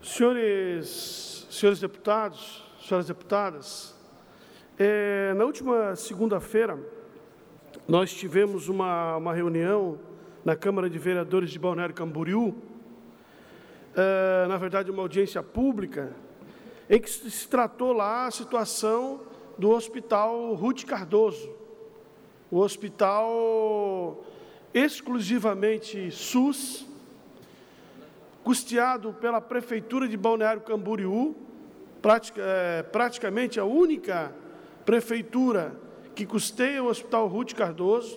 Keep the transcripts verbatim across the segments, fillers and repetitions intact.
Senhores, senhores deputados, senhoras deputadas, é, na última segunda-feira, nós tivemos uma, uma reunião na Câmara de Vereadores de Balneário Camboriú, é, na verdade, uma audiência pública, em que se tratou lá a situação do Hospital Ruth Cardoso, o hospital exclusivamente SUS, custeado pela Prefeitura de Balneário Camboriú, pratica, é, praticamente a única prefeitura que custeia o Hospital Ruth Cardoso,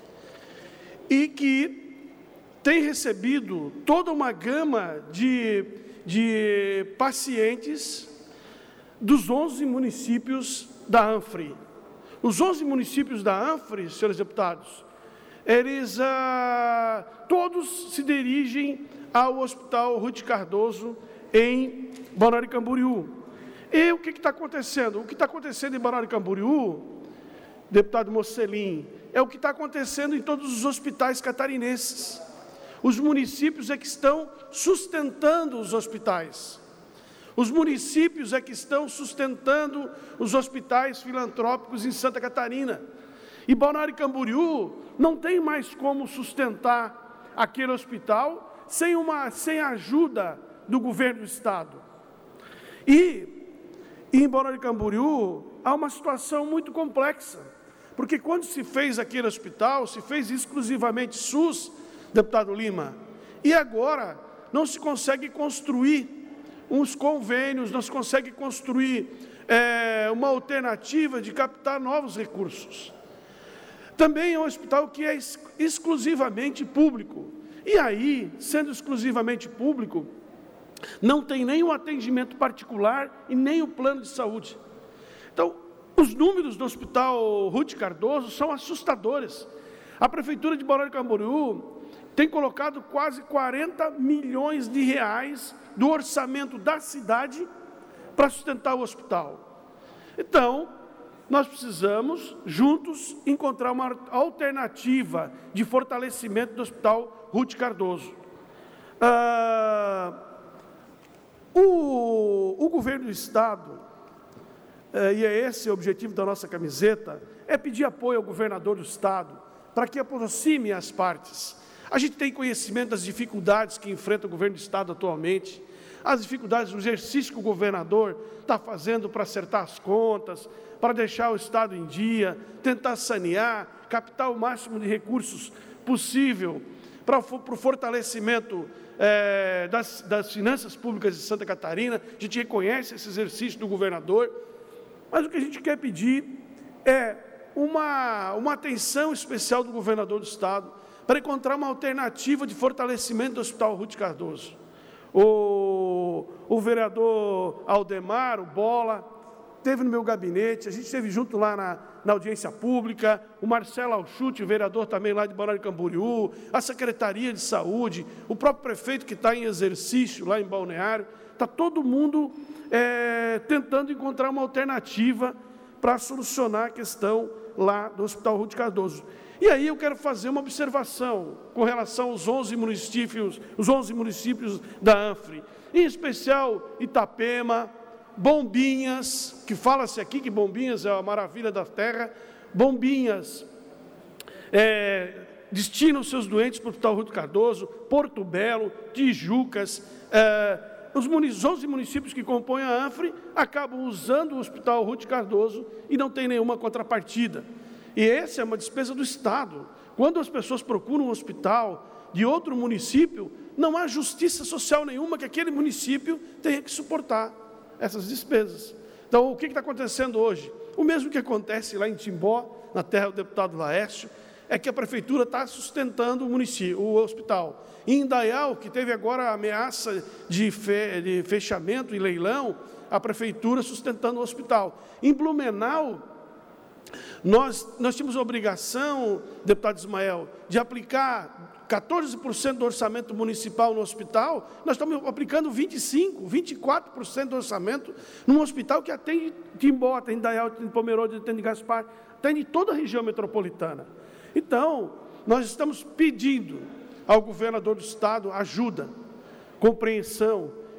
e que tem recebido toda uma gama de, de pacientes dos onze municípios da ANFRE. Os onze municípios da ANFRE, senhores deputados, eles ah, todos se dirigem ao Hospital Ruth Cardoso em Balneário Camboriú. E o que está acontecendo? O que está acontecendo em Balneário Camboriú, deputado Mocelin, é o que está acontecendo em todos os hospitais catarinenses. Os municípios é que estão sustentando os hospitais. Os municípios é que estão sustentando os hospitais filantrópicos em Santa Catarina. E Balneário Camboriú não tem mais como sustentar aquele hospital sem, uma, sem a ajuda do governo do Estado. E, e em Balneário Camboriú há uma situação muito complexa, porque quando se fez aquele hospital, se fez exclusivamente SUS, deputado Lima, e agora não se consegue construir uns convênios, não se consegue construir é, uma alternativa de captar novos recursos. Também é um hospital que é ex exclusivamente público. E aí, sendo exclusivamente público, não tem nem o atendimento particular e nem o plano de saúde. Então, os números do Hospital Ruth Cardoso são assustadores. A Prefeitura de Balneário Camboriú tem colocado quase quarenta milhões de reais do orçamento da cidade para sustentar o hospital. Então, nós precisamos, juntos, encontrar uma alternativa de fortalecimento do Hospital Ruth Cardoso. Ah, o, o governo do Estado, eh, e é esse o objetivo da nossa camiseta, é pedir apoio ao governador do Estado para que aproxime as partes. A gente tem conhecimento das dificuldades que enfrenta o governo do Estado atualmente, as dificuldades do exercício que o governador está fazendo para acertar as contas, para deixar o Estado em dia, tentar sanear, captar o máximo de recursos possível para, para o fortalecimento é, das, das finanças públicas de Santa Catarina. A gente reconhece esse exercício do governador, mas o que a gente quer pedir é uma, uma atenção especial do governador do Estado para encontrar uma alternativa de fortalecimento do Hospital Ruth Cardoso. O, o vereador Aldemar, o Bola, esteve no meu gabinete, a gente esteve junto lá na, na audiência pública, o Marcelo Alchute, o vereador também lá de Balneário Camboriú, a Secretaria de Saúde, o próprio prefeito que está em exercício lá em Balneário, está todo mundo é, tentando encontrar uma alternativa para solucionar a questão lá do Hospital Ruth Cardoso. E aí eu quero fazer uma observação com relação aos onze municípios, os onze municípios da ANFRE, em especial Itapema, Bombinhas, que fala-se aqui que Bombinhas é a maravilha da terra. Bombinhas é, destina os seus doentes para o Hospital Ruth Cardoso, Porto Belo, Tijucas. É, os onze municípios que compõem a ANFRE acabam usando o Hospital Ruth Cardoso e não tem nenhuma contrapartida. E essa é uma despesa do Estado. Quando as pessoas procuram um hospital de outro município, não há justiça social nenhuma que aquele município tenha que suportar essas despesas. Então, o que está acontecendo hoje? O mesmo que acontece lá em Timbó, na terra do deputado Laércio, é que a Prefeitura está sustentando o município, o hospital. Em Indaial, que teve agora a ameaça de, fe, de fechamento e leilão, a Prefeitura sustentando o hospital. Em Blumenau, Nós, nós tínhamos a obrigação, deputado Ismael, de aplicar quatorze por cento do orçamento municipal no hospital. Nós estamos aplicando vinte e cinco por cento, vinte e quatro por cento do orçamento num hospital que atende Timbó, atende Indaial, atende Pomerode, atende Gaspar, atende toda a região metropolitana. Então, nós estamos pedindo ao governador do Estado ajuda, compreensão,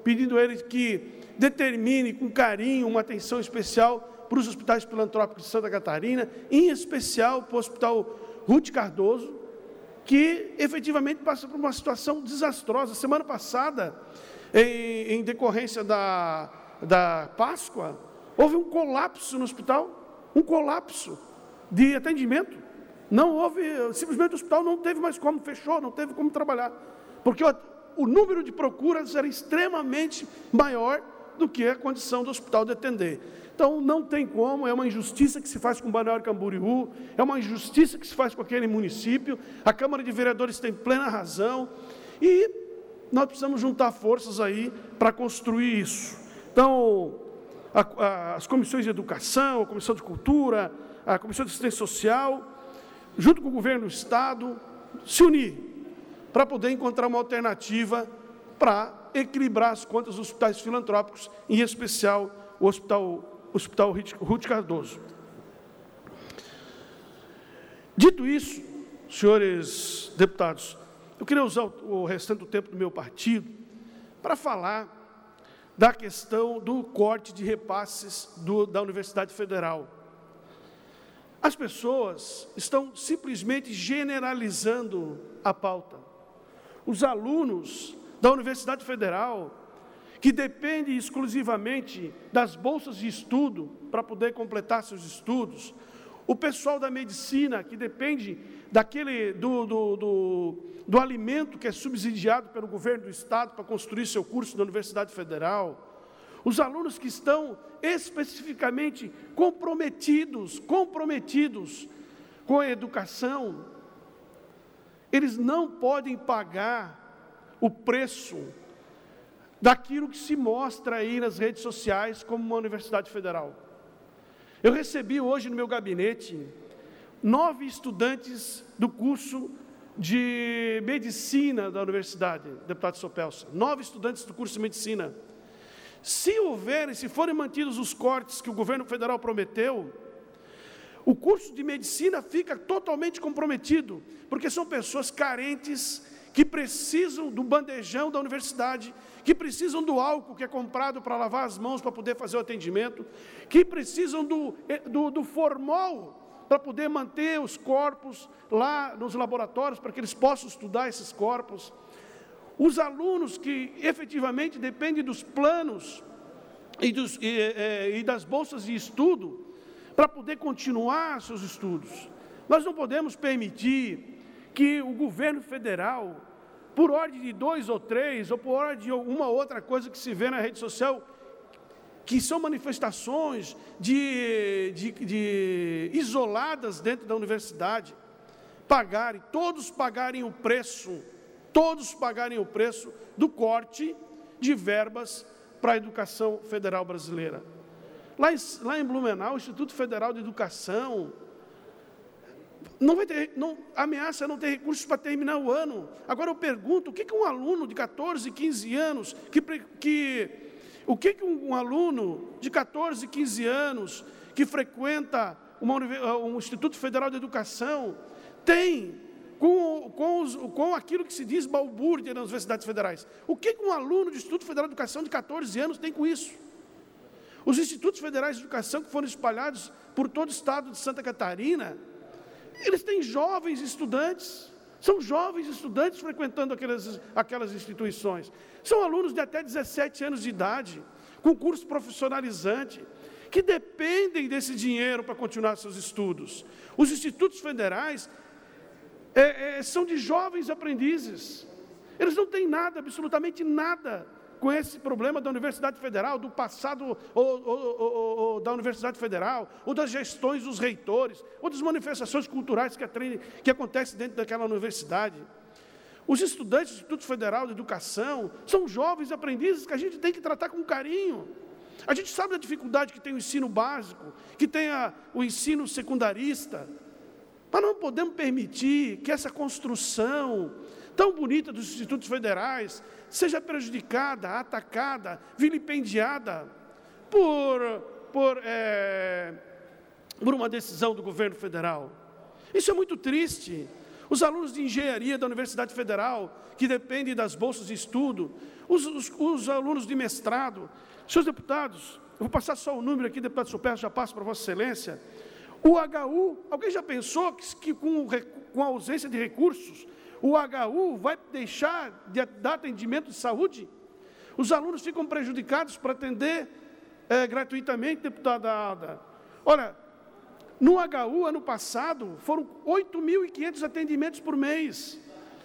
pedindo a ele que determine com carinho uma atenção especial para os hospitais filantrópicos de Santa Catarina, em especial para o Hospital Ruth Cardoso, que efetivamente passa por uma situação desastrosa. Semana passada, em, em decorrência da, da Páscoa, houve um colapso no hospital, um colapso de atendimento. Não houve, simplesmente o hospital não teve mais como, fechou, não teve como trabalhar, porque o, o número de procuras era extremamente maior do que a condição do hospital de atender. Então, não tem como, é uma injustiça que se faz com Balneário Camboriú, é uma injustiça que se faz com aquele município, a Câmara de Vereadores tem plena razão, e nós precisamos juntar forças aí para construir isso. Então, a, a, as comissões de educação, a Comissão de Cultura, a Comissão de Assistência Social, junto com o governo do Estado, se unir para poder encontrar uma alternativa para equilibrar as contas dos hospitais filantrópicos, em especial o Hospital, o Hospital Ruth Cardoso. Dito isso, senhores deputados, eu queria usar o restante do tempo do meu partido para falar da questão do corte de repasses do, da Universidade Federal. As pessoas estão simplesmente generalizando a pauta. Os alunos da Universidade Federal, que dependem exclusivamente das bolsas de estudo para poder completar seus estudos, o pessoal da medicina, que depende daquele, do, do, do, do alimento que é subsidiado pelo governo do Estado para construir seu curso na Universidade Federal, os alunos que estão especificamente comprometidos, comprometidos com a educação, eles não podem pagar o preço daquilo que se mostra aí nas redes sociais como uma universidade federal. Eu recebi hoje no meu gabinete nove estudantes do curso de medicina da universidade, deputado Sopelsa, nove estudantes do curso de medicina. Se houverem, se forem mantidos os cortes que o governo federal prometeu, o curso de medicina fica totalmente comprometido, porque são pessoas carentes, que precisam do bandejão da universidade, que precisam do álcool que é comprado para lavar as mãos para poder fazer o atendimento, que precisam do, do, do formol para poder manter os corpos lá nos laboratórios, para que eles possam estudar esses corpos. Os alunos que efetivamente dependem dos planos e, dos, e, e, e das bolsas de estudo para poder continuar seus estudos. Nós não podemos permitir que o governo federal, por ordem de dois ou três, ou por ordem de uma outra coisa que se vê na rede social, que são manifestações de, de, de isoladas dentro da universidade, pagarem, todos pagarem o preço, todos pagarem o preço do corte de verbas para a educação federal brasileira. Lá em, lá em Blumenau, o Instituto Federal de Educação não vai ter, não, ameaça não ter recursos para terminar o ano. Agora eu pergunto, o que, que um aluno de catorze, quinze anos, que, que, o que, que um, um aluno de catorze, quinze anos, que frequenta uma, um Instituto Federal de Educação, tem com, com, os, com aquilo que se diz balbúrdia nas universidades federais? O que, que um aluno de Instituto Federal de Educação de catorze anos tem com isso? Os institutos federais de educação que foram espalhados por todo o estado de Santa Catarina, eles têm jovens estudantes, são jovens estudantes frequentando aquelas, aquelas instituições. São alunos de até dezessete anos de idade, com curso profissionalizante, que dependem desse dinheiro para continuar seus estudos. Os institutos federais é, é, são de jovens aprendizes. Eles não têm nada, absolutamente nada, com esse problema da Universidade Federal, do passado ou, ou, ou, ou, da Universidade Federal, ou das gestões dos reitores, ou das manifestações culturais que, atrem, que acontecem dentro daquela universidade. Os estudantes do Instituto Federal de Educação são jovens aprendizes que a gente tem que tratar com carinho. A gente sabe da dificuldade que tem o ensino básico, que tem a, o ensino secundarista, mas não podemos permitir que essa construção tão bonita dos institutos federais seja prejudicada, atacada, vilipendiada por, por, é, por uma decisão do governo federal. Isso é muito triste. os alunos de engenharia da Universidade Federal, que dependem das bolsas de estudo, os, os, os alunos de mestrado. Senhores deputados, eu vou passar só o número aqui, deputado Sopercio, já passo para Vossa Excelência. O H U, alguém já pensou que, que com, com a ausência de recursos, o H U vai deixar de dar atendimento de saúde? Os alunos ficam prejudicados para atender é, gratuitamente, deputada Ada. Olha, no H U, ano passado, foram oito mil e quinhentos atendimentos por mês.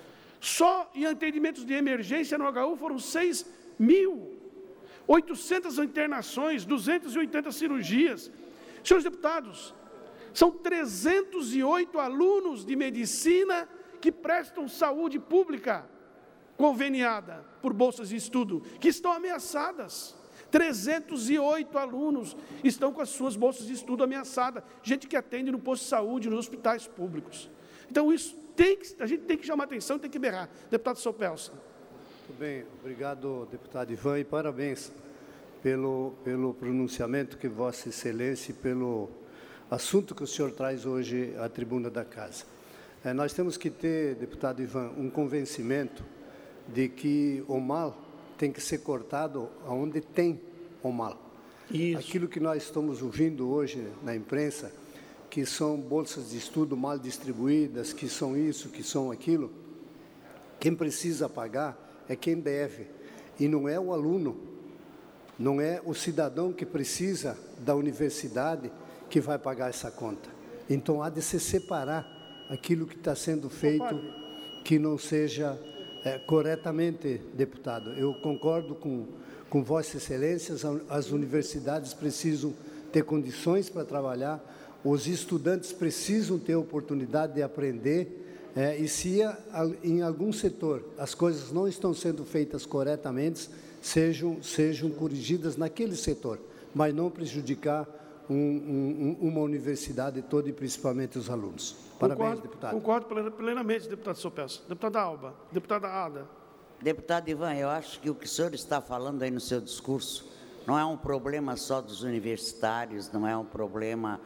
Só em atendimentos de emergência no H U foram seis mil. oitocentas internações, duzentas e oitenta cirurgias. Senhores deputados, são trezentos e oito alunos de medicina que prestam saúde pública conveniada por bolsas de estudo, que estão ameaçadas. trezentos e oito alunos estão com as suas bolsas de estudo ameaçadas. Gente que atende no posto de saúde, nos hospitais públicos. Então, isso tem que, a gente tem que chamar atenção, tem que berrar. Deputado Sopercio. Muito bem, obrigado, deputado Ivan, e parabéns pelo, pelo pronunciamento que Vossa Excelência e pelo assunto que o senhor traz hoje à tribuna da Casa. É, nós temos que ter, deputado Ivan, um convencimento de que o mal tem que ser cortado onde tem o mal. Isso. Aquilo que nós estamos ouvindo hoje na imprensa, que são bolsas de estudo mal distribuídas, que são isso, que são aquilo, quem precisa pagar é quem deve, e não é o aluno, não é o cidadão que precisa da universidade que vai pagar essa conta. Então, há de se separar aquilo que está sendo feito, que não seja é, corretamente, deputado. Eu concordo com, com Vossa Excelência, as, as universidades precisam ter condições para trabalhar, os estudantes precisam ter oportunidade de aprender, é, e se a, em algum setor as coisas não estão sendo feitas corretamente, sejam, sejam corrigidas naquele setor, mas não prejudicar um, um, uma universidade toda e principalmente os alunos. Parabéns, concordo, deputado. Concordo plenamente, deputado Sopercio. Deputada Alba, deputada Ada. Deputado Ivan, eu acho que o que o senhor está falando aí no seu discurso não é um problema só dos universitários, não é um problema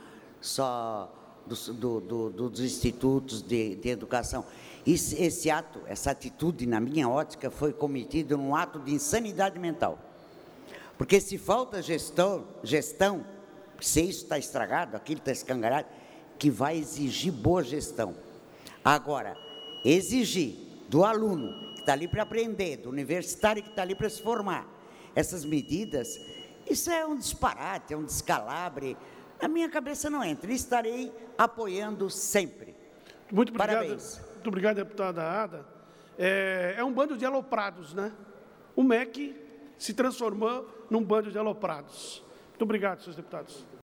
só dos, do, do, do, dos institutos de, de educação. Esse, esse ato, essa atitude, na minha ótica, foi cometido num ato de insanidade mental. Porque se falta gestão, gestão, se isso está estragado, aquilo está escangalhado, que vai exigir boa gestão. Agora, exigir do aluno que está ali para aprender, do universitário que está ali para se formar, essas medidas, isso é um disparate, é um descalabre. Na minha cabeça não entra. Estarei apoiando sempre. Muito obrigado. Parabéns. Muito obrigado, deputada Ada. É, é um bando de aloprados, né? O M E C se transformou num bando de aloprados. Muito obrigado, senhores deputados.